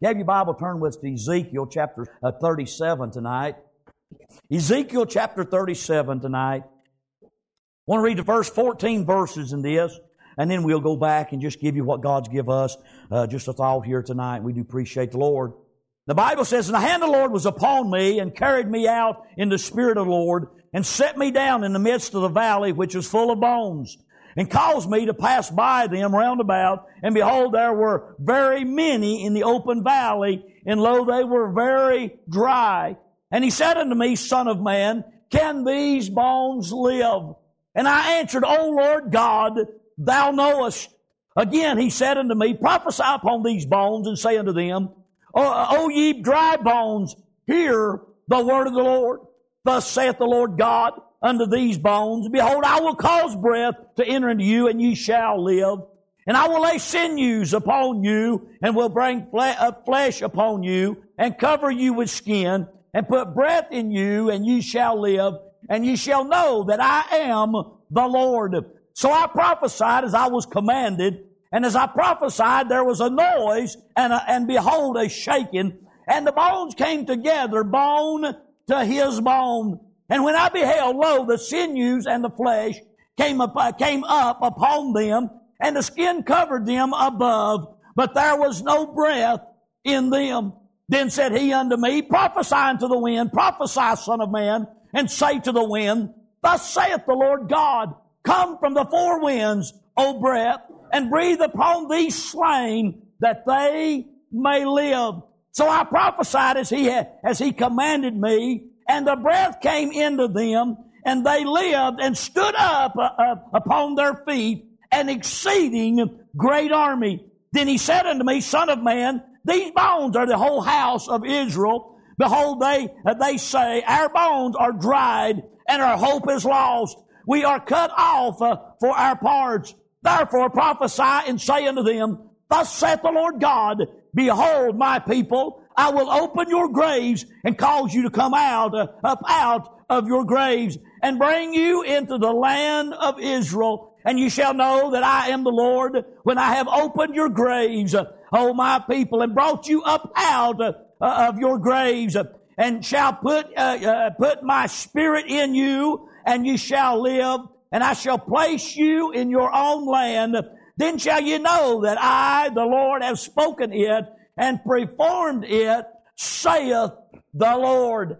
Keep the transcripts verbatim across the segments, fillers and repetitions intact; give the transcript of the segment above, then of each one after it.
You have your Bible, turn with us to Ezekiel chapter thirty-seven tonight. Ezekiel chapter thirty-seven tonight. I want to read the first fourteen verses in this, and then we'll go back and just give you what God's give us. Uh, just a thought here tonight. We do appreciate the Lord. The Bible says, "And the hand of the Lord was upon me, and carried me out in the Spirit of the Lord, and set me down in the midst of the valley, which was full of bones, and caused me to pass by them round about. And behold, there were very many in the open valley, and lo, they were very dry. And he said unto me, Son of man, can these bones live? And I answered, O Lord God, thou knowest. Again he said unto me, Prophesy upon these bones, and say unto them, O, o ye dry bones, hear the word of the Lord. Thus saith the Lord God unto these bones, Behold, I will cause breath to enter into you, and ye shall live. And I will lay sinews upon you, and will bring flesh upon you, and cover you with skin, and put breath in you, and ye shall live. And ye shall know that I am the Lord. So I prophesied as I was commanded, and as I prophesied, there was a noise, and, a, and behold, a shaking, and the bones came together, bone to his bone. And when I beheld, lo, the sinews and the flesh came up, uh, came up upon them, and the skin covered them above, but there was no breath in them. Then said he unto me, Prophesy unto the wind, prophesy, son of man, and say to the wind, Thus saith the Lord God, Come from the four winds, O breath, and breathe upon these slain, that they may live. So I prophesied as he had, as he commanded me, and the breath came into them, and they lived and stood up uh, uh, upon their feet, an exceeding great army. Then he said unto me, Son of man, these bones are the whole house of Israel. Behold, they uh, they say, Our bones are dried, and our hope is lost. We are cut off uh, for our parts. Therefore prophesy and say unto them, Thus saith the Lord God, Behold, my people, I will open your graves and cause you to come out, uh, up out of your graves, and bring you into the land of Israel. And you shall know that I am the Lord when I have opened your graves, uh, O my people, and brought you up out uh, of your graves, uh, and shall put uh, uh, put my spirit in you, and you shall live, and I shall place you in your own land. Then shall you know that I, the Lord, have spoken it, and performed it, saith the Lord.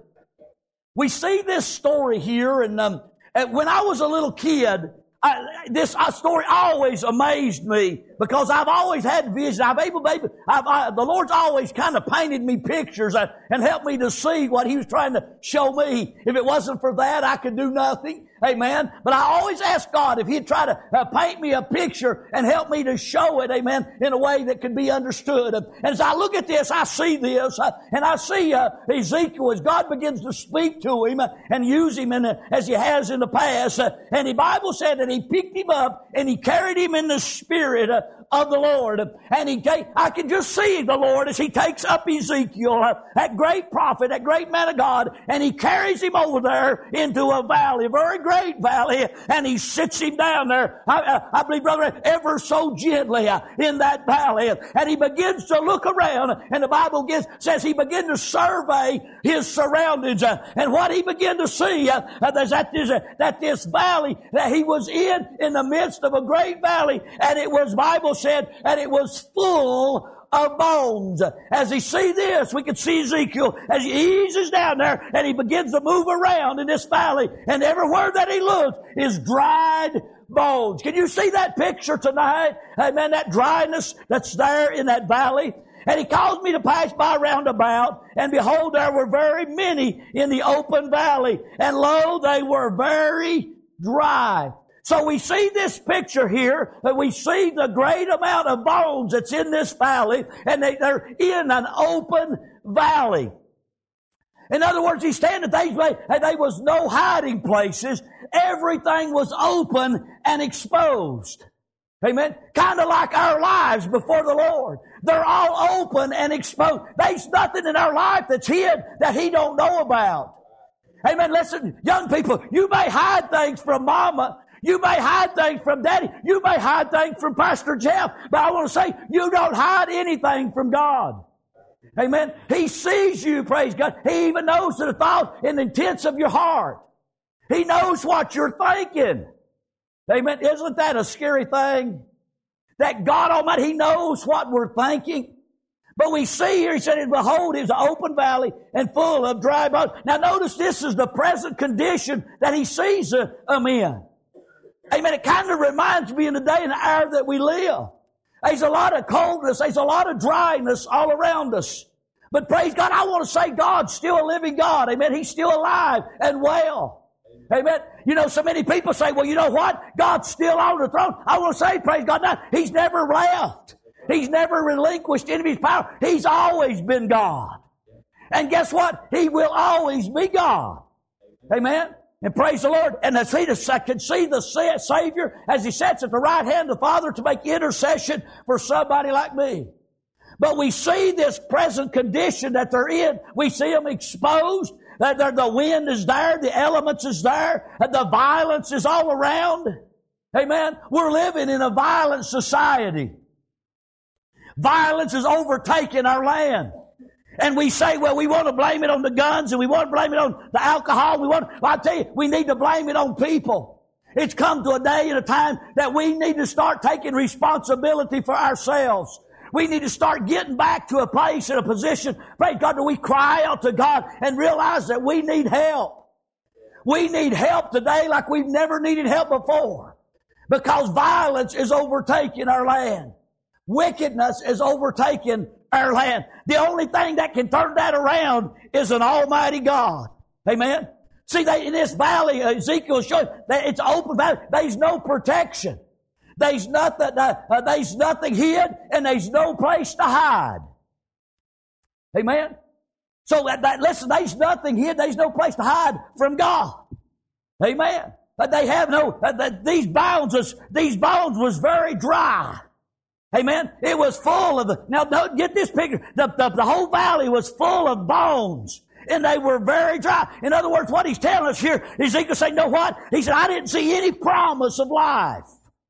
We see this story here, and um, when I was a little kid, I, this uh, story always amazed me, because I've always had vision. I've able, able I've, I, the Lord's always kind of painted me pictures and, and helped me to see what He was trying to show me. If it wasn't for that, I could do nothing. Amen. But I always ask God if He'd try to uh, paint me a picture and help me to show it, amen, in a way that could be understood. And as I look at this, I see this, uh, and I see uh, Ezekiel as God begins to speak to him uh, and use him in, uh, as He has in the past. Uh, and the Bible said that He picked him up and He carried him in the Spirit uh, of the Lord. And he, I can just see the Lord as He takes up Ezekiel, uh, that great prophet, that great man of God, and He carries him over there into a valley, a very great valley, and He sits him down there, I, I, I believe, brother, ever so gently uh, in that valley. And He begins to look around, and the Bible gives, says He began to survey His surroundings. Uh, and what He began to see uh, uh, is that this, uh, that this valley that He was in, in the midst of a great valley, and it was, Bible said, and it was full of bones. As he see this, we can see Ezekiel as he eases down there and he begins to move around in this valley, and everywhere that he looks is dried bones. Can you see that picture tonight? Amen. That dryness that's there in that valley. And He caused me to pass by round about, and behold, there were very many in the open valley, and lo, they were very dry. So we see this picture here, that we see the great amount of bones that's in this valley, and they, they're in an open valley. In other words, He's standing there, and there was no hiding places. Everything was open and exposed. Amen. Kind of like our lives before the Lord. They're all open and exposed. There's nothing in our life that's hid that He don't know about. Amen. Listen, young people, you may hide things from mama. You may hide things from daddy. You may hide things from Pastor Jeff. But I want to say, you don't hide anything from God. Amen. He sees you, praise God. He even knows the thought and intents of your heart. He knows what you're thinking. Amen. Isn't that a scary thing? That God Almighty, He knows what we're thinking. But we see here, He said, and behold, it was an open valley and full of dry bones. Now notice this is the present condition that He sees them in. Amen. It kind of reminds me in the day and the hour that we live. There's a lot of coldness. There's a lot of dryness all around us. But praise God, I want to say God's still a living God. Amen. He's still alive and well. Amen. You know, so many people say, well, you know what? God's still on the throne. I want to say, praise God, now, He's never left. He's never relinquished any of His power. He's always been God. And guess what? He will always be God. Amen. And praise the Lord. And as he can see the Savior as He sits at the right hand of the Father to make intercession for somebody like me. But we see this present condition that they're in. We see them exposed. That the wind is there. The elements is there. The violence is all around. Amen. We're living in a violent society. Violence is overtaking our land. And we say, well, we want to blame it on the guns and we want to blame it on the alcohol. We want, well, I tell you, we need to blame it on people. It's come to a day and a time that we need to start taking responsibility for ourselves. We need to start getting back to a place and a position, praise God, that we cry out to God and realize that we need help. We need help today like we've never needed help before. Because violence is overtaking our land. Wickedness is overtaking our land. The only thing that can turn that around is an almighty God. Amen? See, they, in this valley, Ezekiel showed that it's open valley. There's no protection. There's nothing, uh, uh, there's nothing hid, and there's no place to hide. Amen? So, that, that, listen, there's nothing hid. There's no place to hide from God. Amen? But they have no, uh, the, these bones was, these bones was very dry. Amen? It was full of, the, now don't get this picture. The, the, the whole valley was full of bones. And they were very dry. In other words, what he's telling us here, Ezekiel saying, know what? He said, I didn't see any promise of life.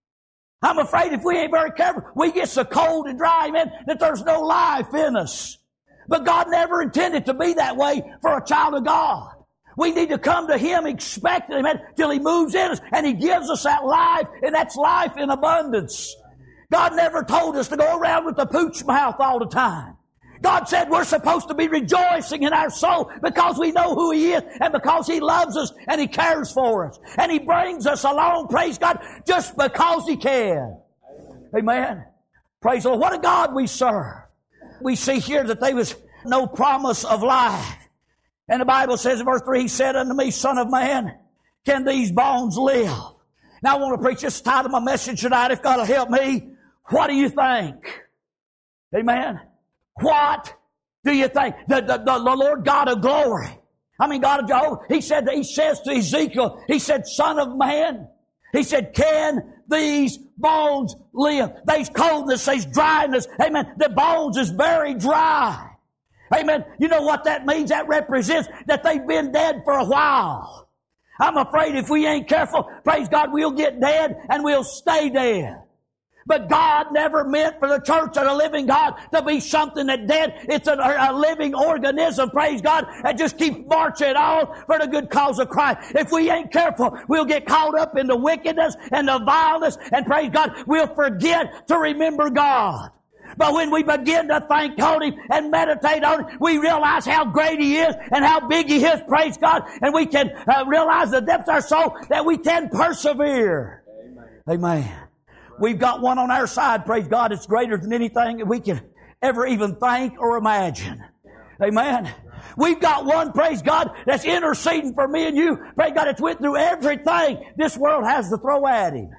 I'm afraid if we ain't very careful, we get so cold and dry, amen, that there's no life in us. But God never intended to be that way for a child of God. We need to come to Him expecting, amen, till He moves in us and He gives us that life, and that's life in abundance. God never told us to go around with the pooch mouth all the time. God said we're supposed to be rejoicing in our soul because we know who He is and because He loves us and He cares for us. And He brings us along, praise God, just because He can. Amen. Praise the Lord. What a God we serve. We see here that there was no promise of life. And the Bible says in verse three, He said unto me, Son of man, can these bones live? Now I want to preach this title of my message tonight, if God will help me. What do you think? Amen. What do you think? The, the, the Lord God of glory. I mean, God of Jehovah. He said, He says to Ezekiel, He said, Son of man. He said, can these bones live? There's coldness, there's dryness. Amen. The bones is very dry. Amen. You know what that means? That represents that they've been dead for a while. I'm afraid if we ain't careful, praise God, we'll get dead and we'll stay dead. But God never meant for the church of the living God to be something that dead. It's a, a living organism, praise God, that just keeps marching on for the good cause of Christ. If we ain't careful, we'll get caught up in the wickedness and the vileness, and praise God, we'll forget to remember God. But when we begin to think on Him and meditate on Him, we realize how great He is and how big He is, praise God, and we can uh, realize the depths of our soul that we can persevere. Amen. Amen. We've got one on our side, praise God, it's greater than anything that we can ever even think or imagine. Amen. We've got one, praise God, that's interceding for me and you. Praise God, it's went through everything this world has to throw at Him.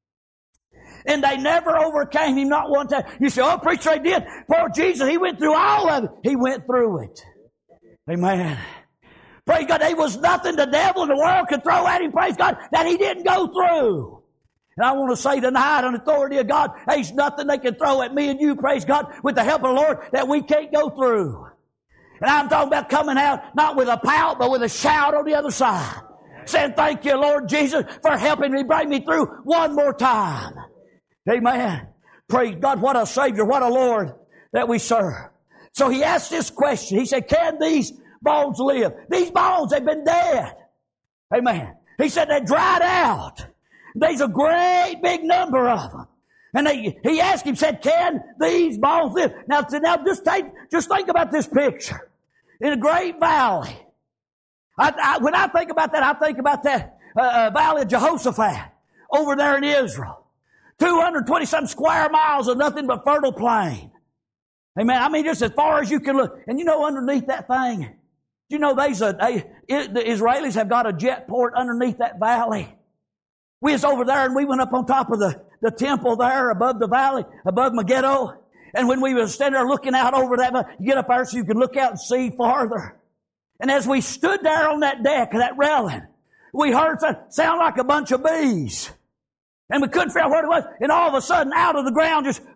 And they never overcame Him, not one time. You say, oh, preacher, they did. Poor Jesus, He went through all of it. He went through it. Amen. Praise God, there was nothing the devil in the world could throw at Him, praise God, that He didn't go through. And I want to say tonight, on the authority of God, there's nothing they can throw at me and you, praise God, with the help of the Lord, that we can't go through. And I'm talking about coming out, not with a pout, but with a shout on the other side. Saying, thank you, Lord Jesus, for helping me bring me through one more time. Amen. Praise God, what a Savior, what a Lord that we serve. So he asked this question. He said, can these bones live? These bones have been dead. Amen. He said they dried out. There's a great big number of them. And they, he asked him, said, can these bones live? Now, now just take, just think about this picture. In a great valley. I, I, when I think about that, I think about that uh, uh, valley of Jehoshaphat over there in Israel. two hundred twenty some square miles of nothing but fertile plain. Amen. I mean, just as far as you can look. And you know, underneath that thing, you know, there's a, they, it, the Israelis have got a jet port underneath that valley. We was over there and we went up on top of the, the temple there above the valley, above Megiddo. And when we was standing there looking out over that, you get up there so you can look out and see farther. And as we stood there on that deck, that railing, we heard it sound like a bunch of bees. And we couldn't figure out what it was. And all of a sudden, out of the ground, just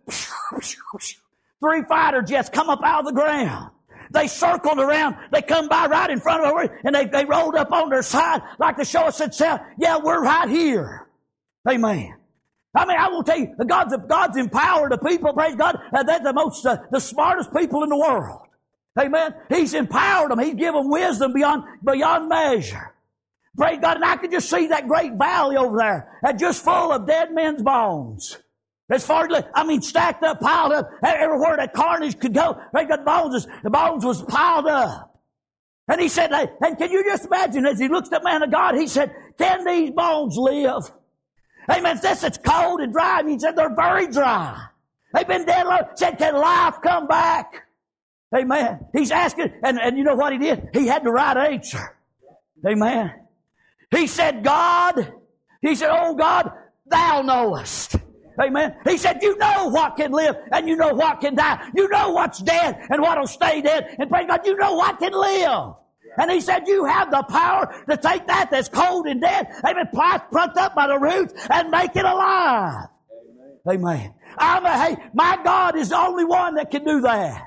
three fighter jets come up out of the ground. They circled around. They come by right in front of us, and they, they rolled up on their side like to show us that, yeah, we're right here. Amen. I mean, I will tell you, God's, God's empowered the people, praise God. Uh, they're the most, uh, the smartest people in the world. Amen. He's empowered them. He's given them wisdom beyond, beyond measure. Praise God. And I could just see that great valley over there, uh, just full of dead men's bones. As far as, I mean, stacked up, piled up, everywhere that carnage could go. Praise God, the bones, was, the bones was piled up. And he said, and can you just imagine, as he looks at the man of God, he said, can these bones live? Amen. This it's cold and dry. And he said they're very dry. They've been dead long. He said, can life come back? Amen. He's asking, and, and you know what he did? He had the right answer. Amen. He said, God, he said, oh God, thou knowest. Amen. He said, you know what can live and you know what can die. You know what's dead and what'll stay dead. And praise God, you know what can live. And he said, you have the power to take that that's cold and dead, amen, plucked up by the roots and make it alive. Amen. Amen. I'm a, hey, my God is the only one that can do that.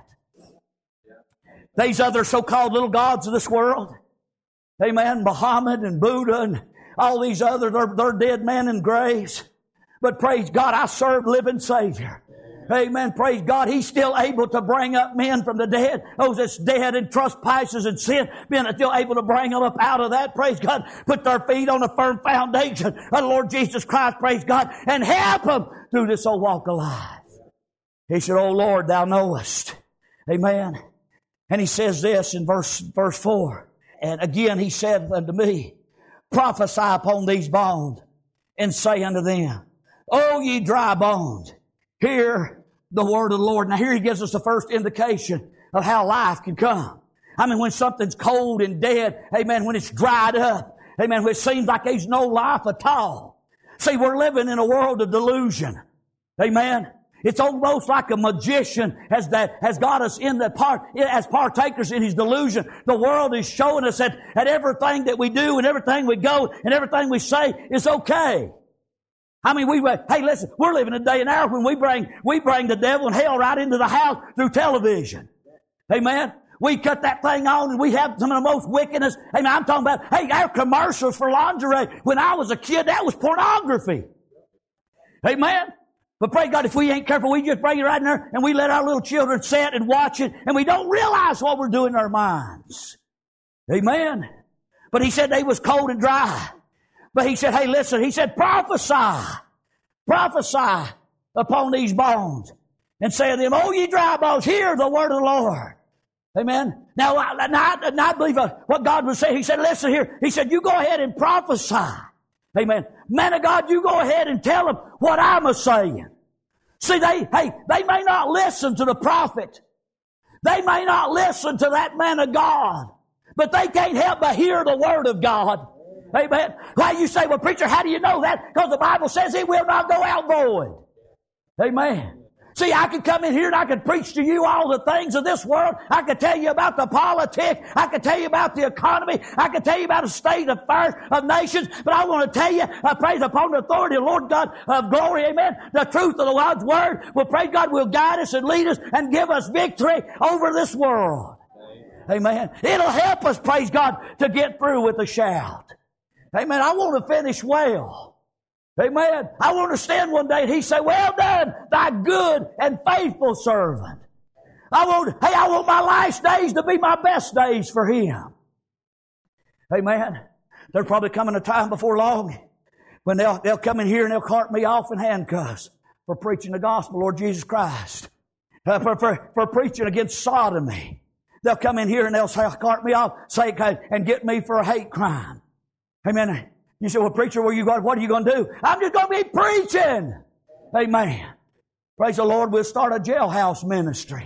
These other so-called little gods of this world, amen, Muhammad and Buddha and all these others, they're, they're dead men in graves. But praise God, I serve living Savior. Amen. Praise God. He's still able to bring up men from the dead. Those that's dead in trespasses and sin, being still able to bring them up out of that. Praise God. Put their feet on a firm foundation of the Lord Jesus Christ. Praise God. And help them through this old walk of life. He said, oh Lord, thou knowest. Amen. And he says this in verse, verse four. And again he said unto me, prophesy upon these bones and say unto them, O ye dry bones, hear the word of the Lord. Now here he gives us the first indication of how life can come. I mean, when something's cold and dead, amen, when it's dried up, amen, when it seems like there's no life at all. See, we're living in a world of delusion. Amen. It's almost like a magician has that, has got us in the part, as partakers in his delusion. The world is showing us that, that everything that we do and everything we go and everything we say is okay. I mean, we, hey, listen, we're living a day and hour when we bring, we bring the devil and hell right into the house through television. Amen. We cut that thing on and we have some of the most wickedness. Amen. I'm talking about, hey, our commercials for lingerie. When I was a kid, that was pornography. Amen. But pray God, if we ain't careful, we just bring it right in there and we let our little children sit and watch it and we don't realize what we're doing in our minds. Amen. But he said they was cold and dry. But he said, hey, listen, he said, prophesy, prophesy upon these bones and say to them, oh, ye dry bones, hear the word of the Lord. Amen. Now, I, now, now I believe what God was saying. He said, listen here. He said, you go ahead and prophesy. Amen. Man of God, you go ahead and tell them what I'm a saying. See, they, hey, they may not listen to the prophet. They may not listen to that man of God, but they can't help but hear the word of God. Amen. Why you say, well, preacher, how do you know that? Because the Bible says it will not go out void. Amen. See, I could come in here and I could preach to you all the things of this world. I could tell you about the politics. I could tell you about the economy. I could tell you about the state of affairs of nations. But I want to tell you, I praise upon the authority of the Lord God of glory. Amen. The truth of the God's word will, praise God, will guide us and lead us and give us victory over this world. Amen. It'll help us, praise God, to get through with a shout. Amen. I want to finish well. Amen. I want to stand one day and he say, well done, thy good and faithful servant. I want, hey, I want my last days to be my best days for Him. Amen. There's probably coming a time before long when they'll, they'll come in here and they'll cart me off in handcuffs for preaching the gospel, Lord Jesus Christ. Uh, for, for, for preaching against sodomy. They'll come in here and they'll say, cart me off, say, and get me for a hate crime. Amen. You say, well, preacher, where you going? What are you going to do? I'm just going to be preaching. Amen. Praise the Lord. We'll start a jailhouse ministry.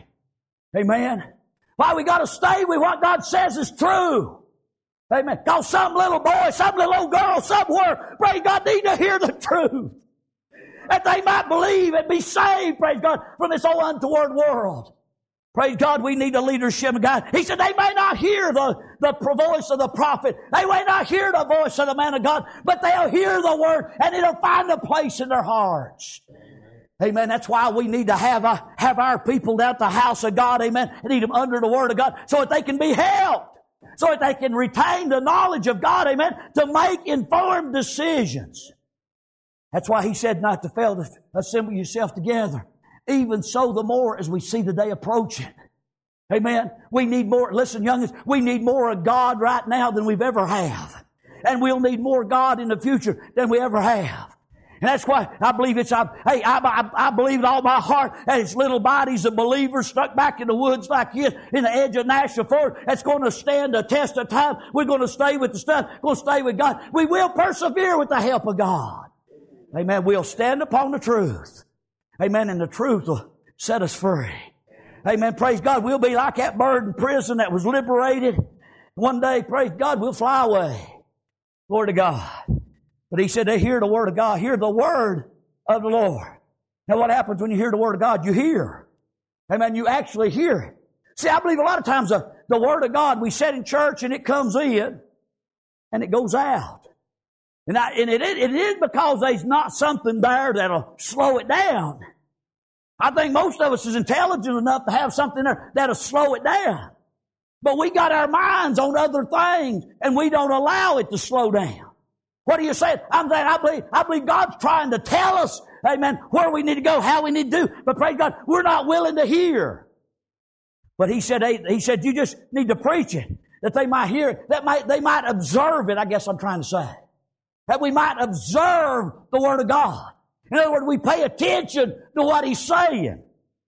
Amen. Why? We got to stay with what God says is true. Amen. Because some little boy, some little old girl somewhere, praise God, need to hear the truth. That they might believe and be saved, praise God, from this old untoward world. Praise God, we need a leadership of God. He said they may not hear the, the voice of the prophet. They may not hear the voice of the man of God, but they'll hear the word and it'll find a place in their hearts. Amen. That's why we need to have, a, have our people down at the house of God. Amen. We need them under the word of God so that they can be helped. So that they can retain the knowledge of God. Amen. To make informed decisions. That's why He said not to fail to assemble yourself together. Even so, the more as we see the day approaching. Amen. We need more, listen, youngins, we need more of God right now than we've ever have. And we'll need more God in the future than we ever have. And that's why I believe it's, I, hey, I, I, I believe in all my heart that it's little bodies of believers stuck back in the woods like this in the edge of National Forest that's going to stand the test of time. We're going to stay with the stuff. We're going to stay with God. We will persevere with the help of God. Amen. We'll stand upon the truth. Amen. And the truth will set us free. Amen. Praise God. We'll be like that bird in prison that was liberated. One day, praise God, we'll fly away. Glory to God. But He said they hear the Word of God. Hear the Word of the Lord. Now what happens when you hear the Word of God? You hear. Amen. You actually hear it. See, I believe a lot of times the, the Word of God, we sit in church and it comes in and it goes out. And, I, and it, it is because there's not something there that'll slow it down. I think most of us is intelligent enough to have something there that'll slow it down. But we got our minds on other things and we don't allow it to slow down. What are you saying? I'm saying I believe, I believe God's trying to tell us, amen, where we need to go, how we need to do. But praise God, we're not willing to hear. But He said, He said, you just need to preach it, that they might hear it, that might, they might observe it, I guess I'm trying to say. That we might observe the Word of God. In other words, we pay attention to what He's saying.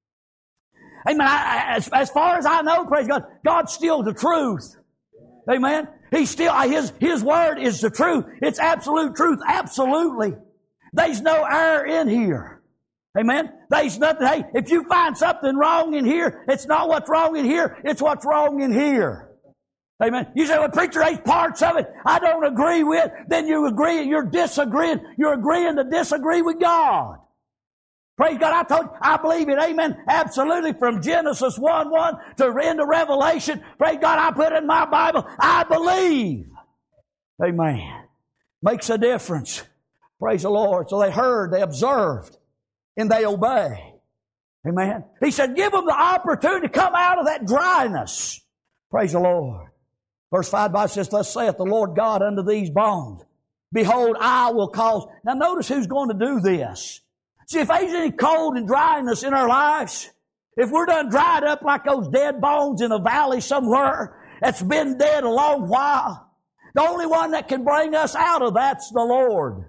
Amen. I, as, as far as I know, praise God, God's still the truth. Amen. He's still, His, His Word is the truth. It's absolute truth. Absolutely. There's no error in here. Amen. There's nothing, hey, if you find something wrong in here, it's not what's wrong in here, it's what's wrong in here. Amen. You say, well, preacher, there's parts of it I don't agree with. Then you agree, you're disagreeing. You're agreeing to disagree with God. Praise God. I told you, I believe it. Amen. Absolutely. From Genesis one one to into Revelation. Praise God. I put in my Bible. I believe. Amen. Makes a difference. Praise the Lord. So they heard, they observed, and they obey. Amen. He said, give them the opportunity to come out of that dryness. Praise the Lord. Verse five, Bible says, thus saith the Lord God unto these bones, behold, I will cause. Now notice who's going to do this. See, if there's any cold and dryness in our lives, if we're done dried up like those dead bones in a valley somewhere that's been dead a long while, the only one that can bring us out of that's the Lord.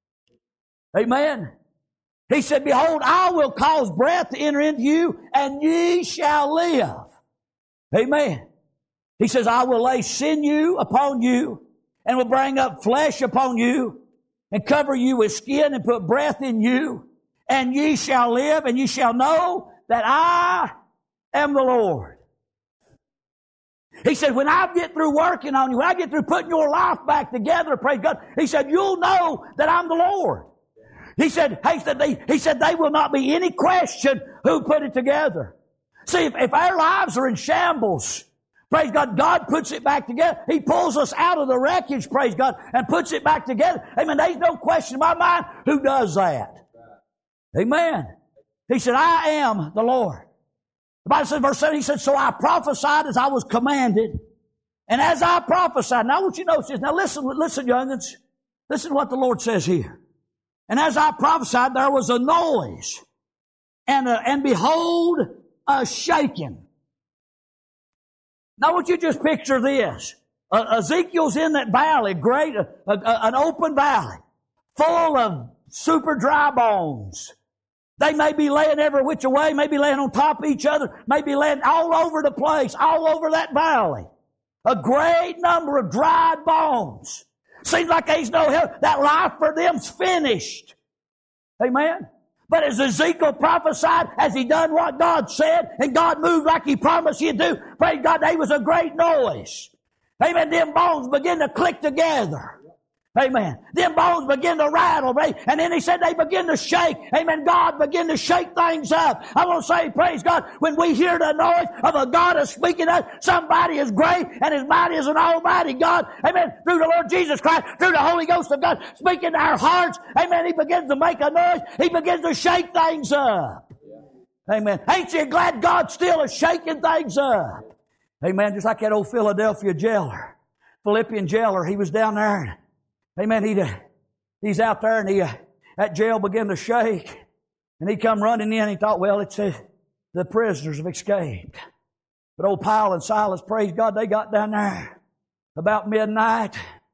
Amen. He said, behold, I will cause breath to enter into you, and ye shall live. Amen. He says, I will lay sinew upon you, and will bring up flesh upon you, and cover you with skin, and put breath in you, and ye shall live, and ye shall know that I am the Lord. He said, when I get through working on you, when I get through putting your life back together, praise God, He said, you'll know that I'm the Lord. He said, he said, they, he said, they will not be any question who put it together. See, if, if our lives are in shambles, praise God, God puts it back together. He pulls us out of the wreckage, praise God, and puts it back together. Amen. There's no question in my mind who does that. Amen. He said, I am the Lord. The Bible says, verse seven, He said, so I prophesied as I was commanded. And as I prophesied, now I want you to notice this. Now listen, listen, youngins. Listen to what the Lord says here. And as I prophesied, there was a noise. And, uh, and behold, a shaking. Now, I want you to just picture this. Uh, Ezekiel's in that valley, great, uh, uh, an open valley, full of super dry bones. They may be laying every which way, maybe laying on top of each other, maybe laying all over the place, all over that valley. A great number of dried bones. Seems like there's no help. That life for them's finished. Amen. But as Ezekiel prophesied, as he done what God said, and God moved like He promised He'd do, praise God, there was a great noise. Amen. Them bones begin to click together. Amen. Them bones begin to rattle, right? And then he said they begin to shake. Amen. God begin to shake things up. I want to say, praise God, when we hear the noise of a God is speaking us, somebody is great and His mighty is an almighty God. Amen. Through the Lord Jesus Christ, through the Holy Ghost of God, speaking to our hearts. Amen. He begins to make a noise. He begins to shake things up. Amen. Ain't you glad God still is shaking things up? Amen. Just like that old Philadelphia jailer, Philippian jailer, he was down there. Amen. He, uh, he's out there and he, uh, that jail began to shake. And he come running in. He thought, well, it's uh, the prisoners have escaped. But old Paul and Silas, praise God, they got down there about midnight.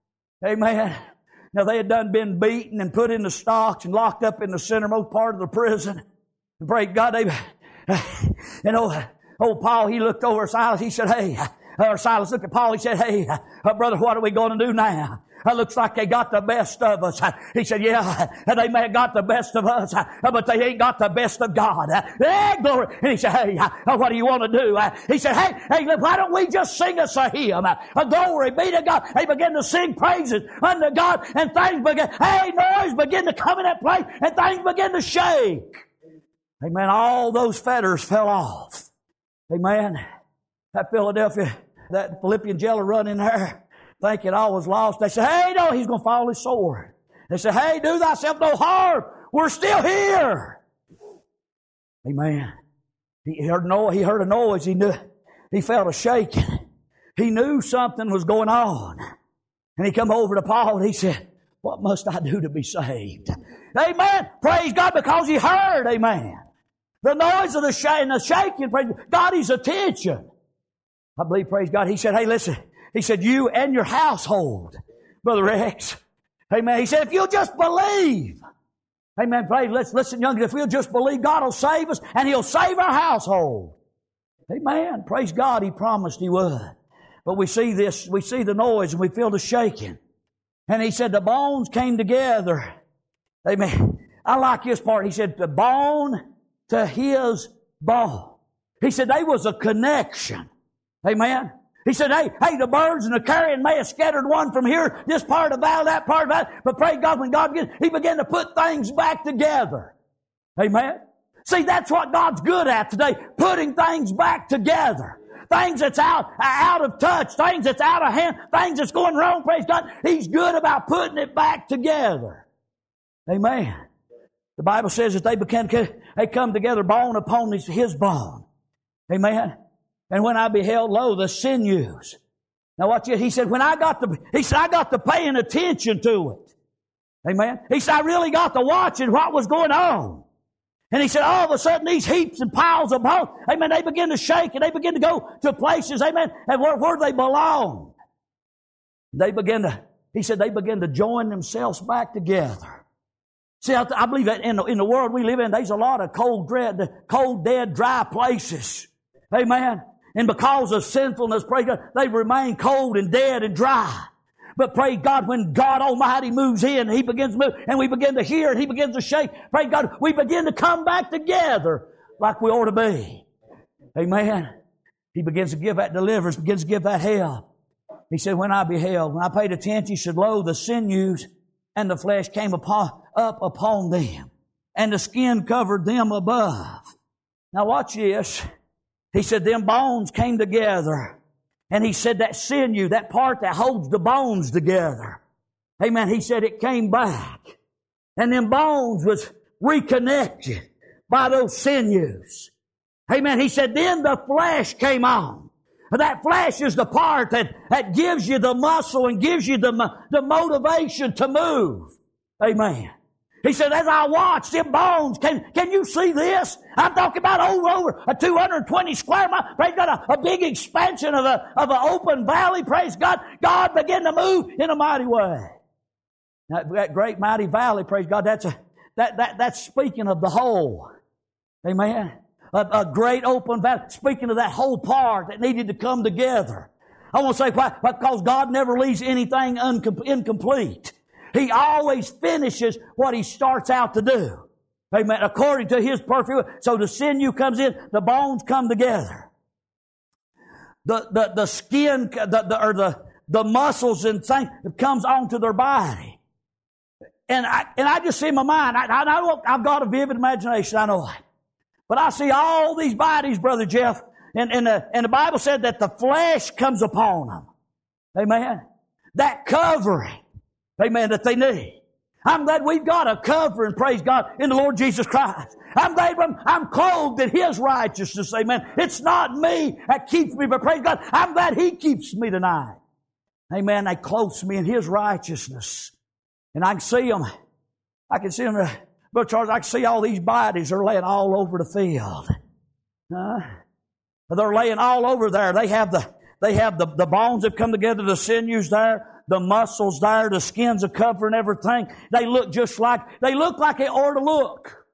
Amen. Now they had done been beaten and put in the stocks and locked up in the centermost part of the prison. And praise God, they, uh, you know, old Paul, he looked over at Silas. He said, hey, uh, Silas looked at Paul. He said, hey, uh, brother, what are we going to do now? It looks like they got the best of us. He said, yeah, they may have got the best of us, but they ain't got the best of God. Hey, glory. And he said, hey, what do you want to do? He said, hey, hey, why don't we just sing us a hymn? A glory be to God. They began to sing praises unto God, and things began, hey, noise began to come in that place, and things began to shake. Amen. All those fetters fell off. Amen. That Philadelphia, that Philippian jailer run in there, thinking all was lost. They said, hey, no, he's going to fall his sword. They said, hey, do thyself no harm. We're still here. Amen. He heard no, he heard a noise. He knew, he felt a shaking. He knew something was going on. And he come over to Paul and he said, what must I do to be saved? Amen. Praise God, because he heard. Amen. The noise of the shaking, the shaking, praise God, got his attention. I believe, praise God. He said, hey, listen. He said, you and your household, Brother Rex. Amen. He said, if you'll just believe. Amen. Praise. Let's listen, young. If we'll just believe, God will save us and He'll save our household. Amen. Praise God. He promised He would. But we see this, we see the noise and we feel the shaking. And he said, the bones came together. Amen. I like this part. He said, the bone to his bone. He said, there was a connection. Amen. He said, hey, hey, the birds and the carrion may have scattered one from here, this part of the valley, that part of the valley. But praise God, when God began, He began to put things back together. Amen. See, that's what God's good at today, putting things back together. Things that's out, out of touch, things that's out of hand, things that's going wrong, praise God. He's good about putting it back together. Amen. The Bible says that they began, they come together bone upon his, his bone. Amen. And when I beheld, lo, the sinews. Now watch this. He said, when I got the, he said, I got to paying attention to it. Amen. He said, I really got to watching what was going on. And he said, all of a sudden, these heaps and piles of bones, amen, they begin to shake and they begin to go to places, amen, and where, where they belong. They begin to, he said, they begin to join themselves back together. See, I, I believe that in the, in the world we live in, there's a lot of cold, dread, cold, dead, dry places. Amen. And because of sinfulness, praise God, they remain cold and dead and dry. But praise God, when God Almighty moves in, He begins to move, and we begin to hear it, He begins to shake. Praise God, we begin to come back together like we ought to be. Amen. He begins to give that deliverance, begins to give that help. He said, when I beheld, when I paid attention, He said, lo, the sinews and the flesh came upon, up upon them, and the skin covered them above. Now watch this. He said, them bones came together. And he said that sinew, that part that holds the bones together. Amen. He said it came back. And them bones was reconnected by those sinews. Amen. He said, then the flesh came on. And that flesh is the part that, that gives you the muscle and gives you the, the motivation to move. Amen. He said, as I watch them bones, can, can you see this? I'm talking about over, over a two hundred twenty square mile. Praise God, a, a big expansion of a, of an open valley. Praise God. God began to move in a mighty way. That, that great mighty valley, praise God, that's a, that, that, that's speaking of the whole. Amen. A, a great open valley, speaking of that whole part that needed to come together. I want to say why, because God never leaves anything uncom- incomplete. He always finishes what He starts out to do. Amen. According to His perfect will. So the sinew comes in, the bones come together. The, the, the skin, the, the, or the, the muscles and things comes onto their body. And I, and I just see in my mind, I, I know I've got a vivid imagination, I know it. But I see all these bodies, Brother Jeff, and, and, the, and the Bible said that the flesh comes upon them. Amen. That covering. Amen, that they need. I'm glad we've got a covering, praise God, in the Lord Jesus Christ. I'm glad I'm, I'm clothed in His righteousness, amen. It's not me that keeps me, but praise God, I'm glad He keeps me tonight. Amen, that clothes me in His righteousness. And I can see them. I can see them, uh, Brother Charles, I can see all these bodies are laying all over the field. Uh, they're laying all over there. They have the, they have the, the bones have come together, the sinews there. The muscles there, the skins are covering everything. They look just like, they look like they ought to look.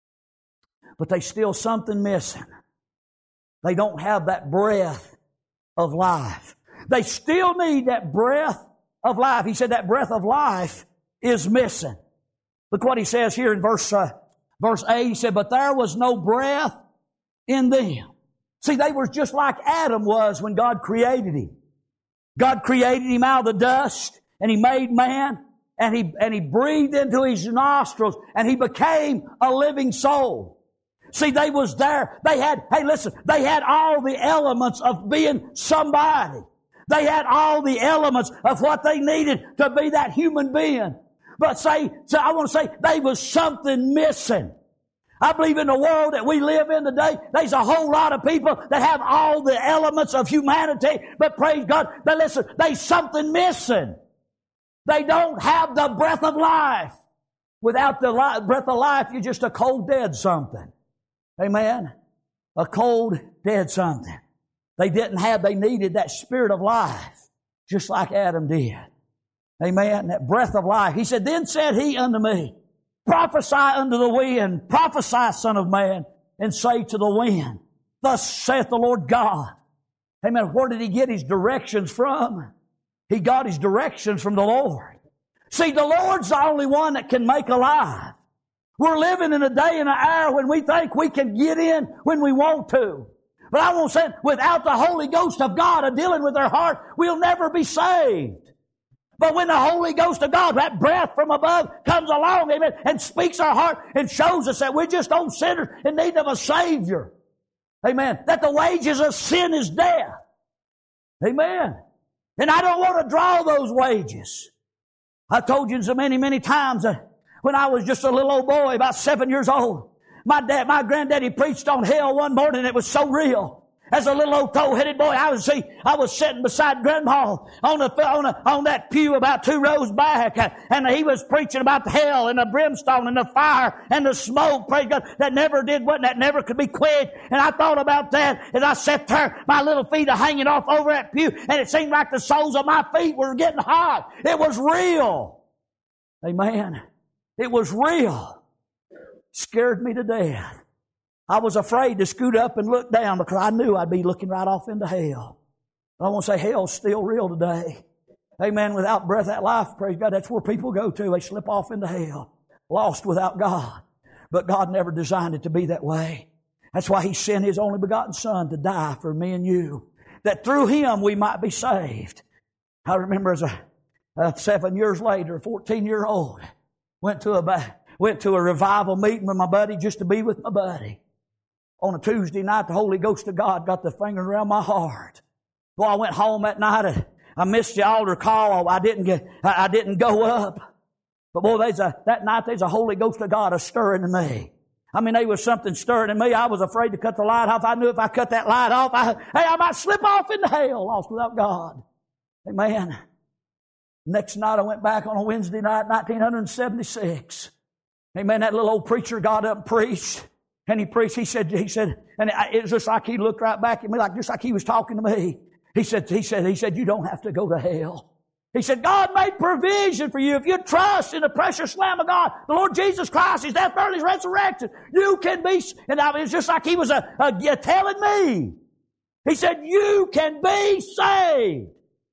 But they still something missing. They don't have that breath of life. They still need that breath of life. He said that breath of life is missing. Look what he says here in verse, uh, verse eight. He said, but there was no breath in them. See, they were just like Adam was when God created him. God created him out of the dust, and He made man, and He, and He breathed into his nostrils, and he became a living soul. See, they was there. They had, hey listen, they had all the elements of being somebody. They had all the elements of what they needed to be that human being. But say, so I want to say, there was something missing. I believe in the world that we live in today, there's a whole lot of people that have all the elements of humanity, but praise God, but listen, there's something missing. They don't have the breath of life. Without the li- breath of life, you're just a cold dead something. Amen? A cold dead something. They didn't have, they needed that spirit of life, just like Adam did. Amen? That breath of life. He said, then said He unto me, prophesy unto the wind, prophesy, Son of Man, and say to the wind, thus saith the Lord God. Amen. Where did He get His directions from? He got His directions from the Lord. See, the Lord's the only one that can make alive. We're living in a day and an hour when we think we can get in when we want to. But I won't say, without the Holy Ghost of God a dealing with our heart, we'll never be saved. But when the Holy Ghost of God, that breath from above, comes along, amen, and speaks our heart and shows us that we're just old sinners in need of a Savior. Amen. That the wages of sin is death. Amen. And I don't want to draw those wages. I told you so many, many times that when I was just a little old boy, about seven years old, my dad, my granddaddy preached on hell one morning, and it was so real. As a little old tow-headed boy, I was see, I was sitting beside Grandma on a, on a, on that pew about two rows back, and he was preaching about the hell and the brimstone and the fire and the smoke, praise God, that never did what, that never could be quenched. And I thought about that as I sat there, my little feet are hanging off over that pew, and it seemed like the soles of my feet were getting hot. It was real. Amen. It was real. Scared me to death. I was afraid to scoot up and look down because I knew I'd be looking right off into hell. I want to say hell's still real today. Amen. Without breath, that life, praise God, that's where people go to. They slip off into hell. Lost without God. But God never designed it to be that way. That's why He sent His only begotten Son to die for me and you. That through Him we might be saved. I remember as a, a seven years later, a fourteen-year-old, went to a, went to a revival meeting with my buddy just to be with my buddy. On a Tuesday night, the Holy Ghost of God got the finger around my heart. Well, I went home that night. I missed the altar call. I didn't get, I didn't go up. But boy, there's a, that night there's a Holy Ghost of God a stirring in me. I mean, there was something stirring in me. I was afraid to cut the light off. I knew if I cut that light off, I, hey, I might slip off into hell, lost without God. Amen. Next night I went back on a Wednesday night, nineteen seventy-six. Amen. That little old preacher got up and preached. And he preached. He said, he said, and it was just like he looked right back at me, like just like he was talking to me. He said, he said, he said, you don't have to go to hell. He said, God made provision for you. If you trust in the precious Lamb of God, the Lord Jesus Christ, His death, burial, His resurrection, you can be, and I mean, it's just like He was a, a, a telling me. He said, you can be saved.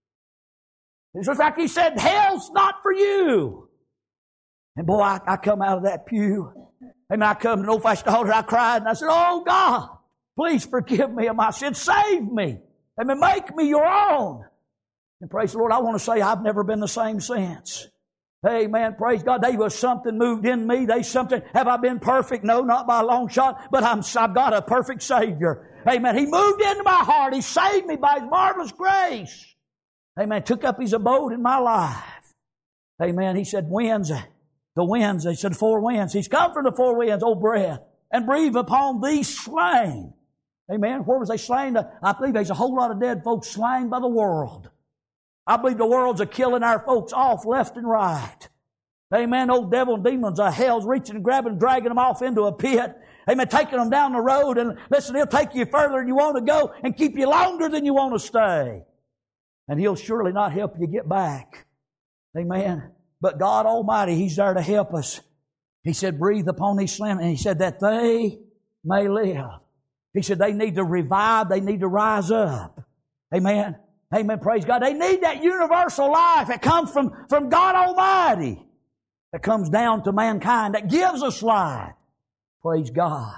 It's just like He said, hell's not for you. And boy, I, I come out of that pew. Amen. I come to an old-fashioned altar, I cried, and I said, oh God, please forgive me of my sins. Save me. Amen. Make me your own. And praise the Lord, I want to say I've never been the same since. Amen. Praise God. There was something moved in me. There's something. Have I been perfect? No, not by a long shot, but I'm, I've got a perfect Savior. Amen. He moved into my heart. He saved me by His marvelous grace. Amen. Took up His abode in my life. Amen. He said, winds, the winds, He said, four winds. He's come from the four winds, O breath, and breathe upon these slain. Amen. Where was they slain? I believe there's a whole lot of dead folks slain by the world. I believe the world's a killing our folks off left and right. Amen. Old devil and demons of hell's reaching and grabbing and dragging them off into a pit. Amen. Taking them down the road, and listen, He'll take you further than you want to go and keep you longer than you want to stay. And He'll surely not help you get back. Amen. But God Almighty, He's there to help us. He said, breathe upon these slain, and He said that they may live. He said they need to revive, they need to rise up. Amen. Amen. Praise God. They need that universal life that comes from, from God Almighty, that comes down to mankind, that gives us life. Praise God.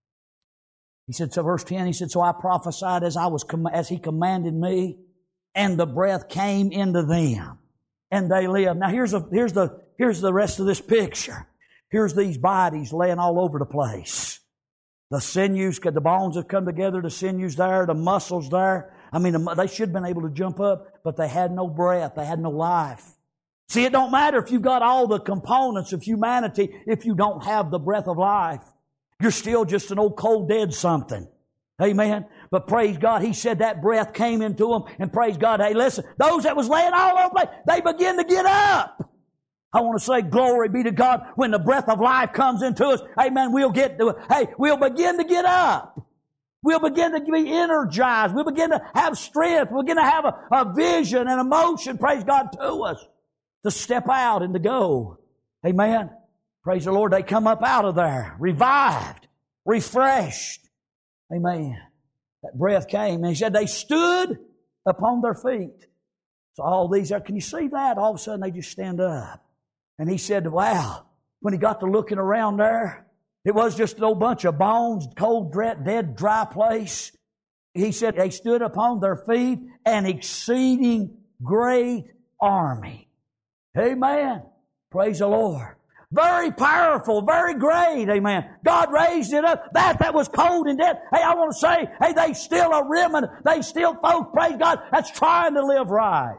He said, so verse ten, He said, so I prophesied as I was, as He commanded me, and the breath came into them, and they lived. Now here's a, here's the, here's the rest of this picture. Here's these bodies laying all over the place. The sinews, the bones have come together, the sinews there, the muscles there. I mean, they should have been able to jump up, but they had no breath. They had no life. See, it don't matter if you've got all the components of humanity if you don't have the breath of life. You're still just an old cold dead something. Amen. But praise God, He said that breath came into them, and praise God, hey, listen, those that was laying all over the place, they begin to get up. I want to say glory be to God when the breath of life comes into us. Amen. We'll get to, hey, we'll begin to get up. We'll begin to be energized. We'll begin to have strength. We'll begin to have a, a vision and emotion, praise God, to us to step out and to go. Amen. Praise the Lord. They come up out of there, revived, refreshed. Amen. That breath came, and He said they stood upon their feet. So all these are, can you see that? All of a sudden they just stand up. And He said, wow, when He got to looking around there, it was just an old bunch of bones, cold, dead, dry place. He said they stood upon their feet, an exceeding great army. Amen. Praise the Lord. Very powerful, very great. Amen. God raised it up. That that was cold and dead. Hey, I want to say, hey, they still a remnant. They still folks, praise God, that's trying to live right.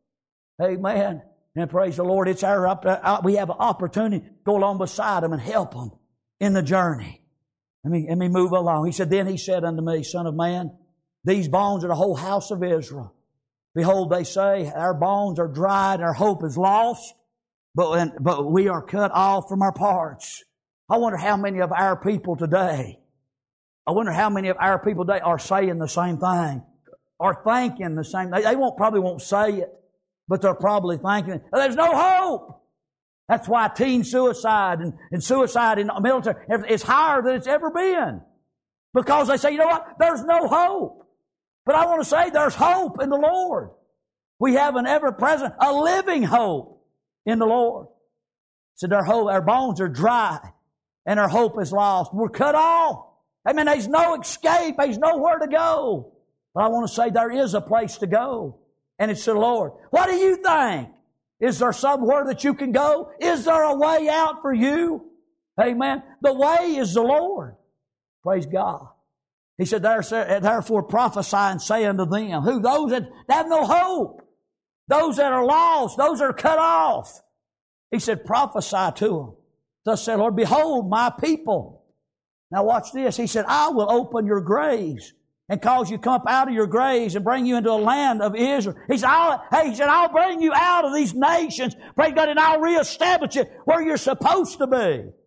Amen. And praise the Lord, it's our, uh, we have an opportunity to go along beside them and help them in the journey. Let me, let me move along. He said, then He said unto me, Son of man, these bones are the whole house of Israel. Behold, they say, our bones are dried, our hope is lost, but, but we are cut off from our parts. I wonder how many of our people today, I wonder how many of our people today are saying the same thing, are thinking the same thing. They won't, probably won't say it, but they're probably thinking, there's no hope. That's why teen suicide and, and suicide in the military is higher than it's ever been. Because they say, you know what? There's no hope. But I want to say there's hope in the Lord. We have an ever-present, a living hope in the Lord. So our hope, our bones are dry and our hope is lost. We're cut off. I mean, there's no escape. There's nowhere to go. But I want to say there is a place to go. And it's the Lord. What do you think? Is there somewhere that you can go? Is there a way out for you? Amen. The way is the Lord. Praise God. He said, therefore prophesy and say unto them, who? Those that have no hope. Those that are lost. Those that are cut off. He said, prophesy to them. Thus said, Lord, behold my people. Now watch this. He said, I will open your graves and cause you to come up out of your graves and bring you into a land of Israel. He said, I'll, hey, he said, I'll bring you out of these nations, praise God, and I'll reestablish it where you're supposed to be.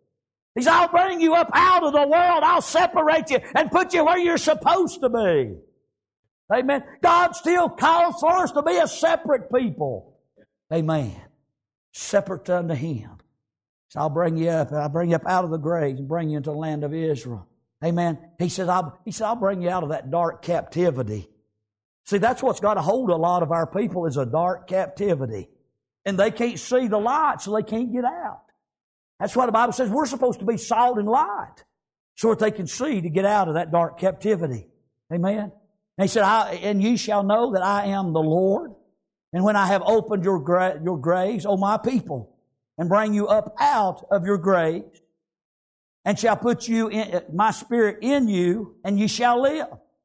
He said, I'll bring you up out of the world. I'll separate you and put you where you're supposed to be. Amen. God still calls for us to be a separate people. Amen. Separate unto Him. So I'll bring you up. I'll bring you up out of the grave and bring you into the land of Israel. Amen. He said, I'll, he said, I'll bring you out of that dark captivity. See, that's what's got a hold of a lot of our people is a dark captivity. And they can't see the light, so they can't get out. That's why the Bible says we're supposed to be salt and light so that they can see to get out of that dark captivity. Amen. And He said, I, and ye shall know that I am the Lord. And when I have opened your, gra- your graves, O my people, and bring you up out of your graves, and shall put you in, my spirit in you, and ye shall live.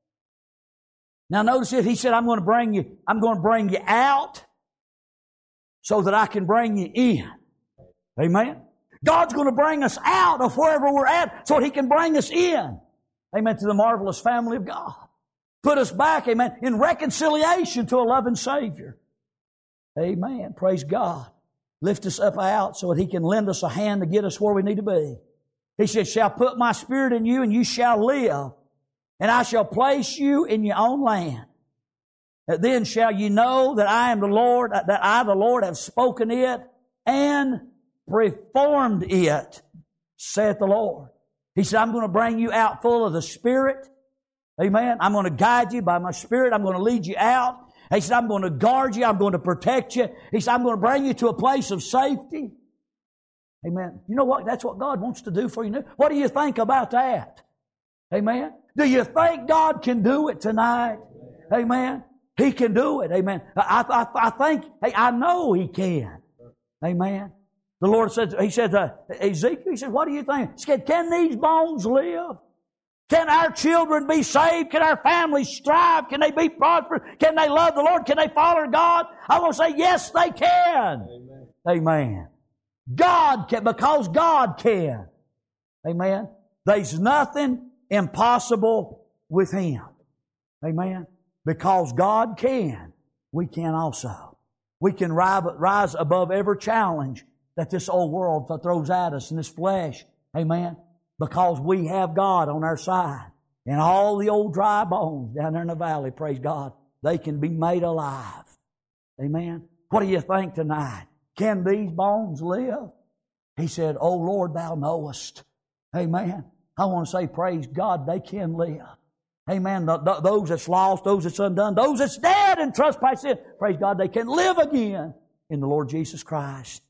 Now notice it. He said, I'm going to bring you, I'm going to bring you out so that I can bring you in. Amen. God's going to bring us out of wherever we're at so He can bring us in. Amen. To the marvelous family of God. Put us back, amen, in reconciliation to a loving Savior. Amen. Praise God. Lift us up out so that He can lend us a hand to get us where we need to be. He said, shall put my spirit in you and you shall live. And I shall place you in your own land. Then shall you know that I am the Lord, that I, the Lord, have spoken it and performed it, saith the Lord. He said, I'm going to bring you out full of the Spirit. Amen. I'm going to guide you by my Spirit. I'm going to lead you out. He said, I'm going to guard you. I'm going to protect you. He said, I'm going to bring you to a place of safety. Amen. You know what? That's what God wants to do for you. What do you think about that? Amen. Do you think God can do it tonight? Amen. He can do it. Amen. I, I, I think, hey, I know He can. Amen. The Lord said, He said to Ezekiel, He said, what do you think? He said, can these bones live? Can our children be saved? Can our families strive? Can they be prosperous? Can they love the Lord? Can they follow God? I want to say, yes, they can. Amen. Amen. God can, because God can. Amen. There's nothing impossible with Him. Amen. Because God can, we can also. We can rise above every challenge that this old world throws at us in this flesh. Amen. Because we have God on our side. And all the old dry bones down there in the valley, praise God, they can be made alive. Amen. What do you think tonight? Can these bones live? He said, O Lord, Thou knowest. Amen. I want to say, praise God, they can live. Amen. The, the, those that's lost, those that's undone, those that's dead in trespass, praise God, they can live again in the Lord Jesus Christ.